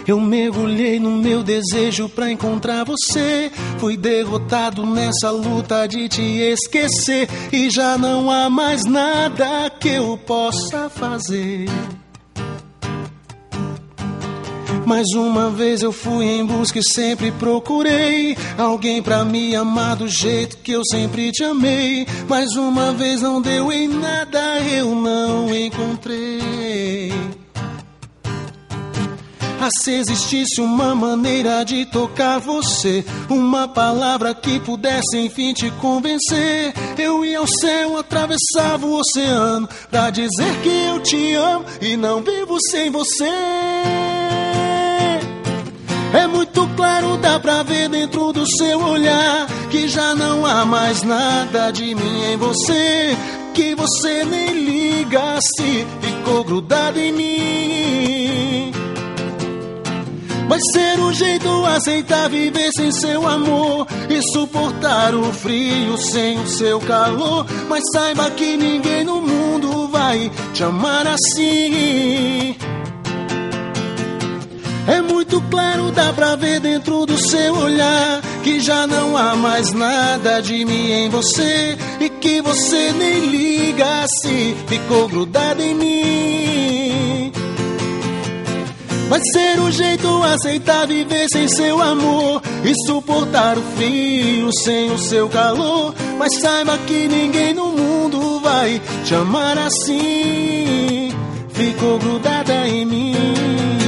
Eu mergulhei no meu desejo pra encontrar você. Fui derrotado nessa luta de te esquecer. E já não há mais nada que eu possa fazer. Mais uma vez eu fui em busca e sempre procurei alguém pra me amar do jeito que eu sempre te amei. Mais uma vez não deu em nada, eu não encontrei. Ah, se existisse uma maneira de tocar você, uma palavra que pudesse enfim te convencer, eu ia ao céu, atravessava o oceano pra dizer que eu te amo e não vivo sem você. É muito claro, dá pra ver dentro do seu olhar que já não há mais nada de mim em você, que você nem liga se ficou grudado em mim. Vai ser um jeito aceitar viver sem seu amor e suportar o frio sem o seu calor. Mas saiba que ninguém no mundo vai te amar assim. É muito claro, dá pra ver dentro do seu olhar que já não há mais nada de mim em você, e que você nem liga se ficou grudado em mim. Vai ser um jeito aceitar viver sem seu amor e suportar o frio sem o seu calor. Mas saiba que ninguém no mundo vai te amar assim. Ficou grudada em mim.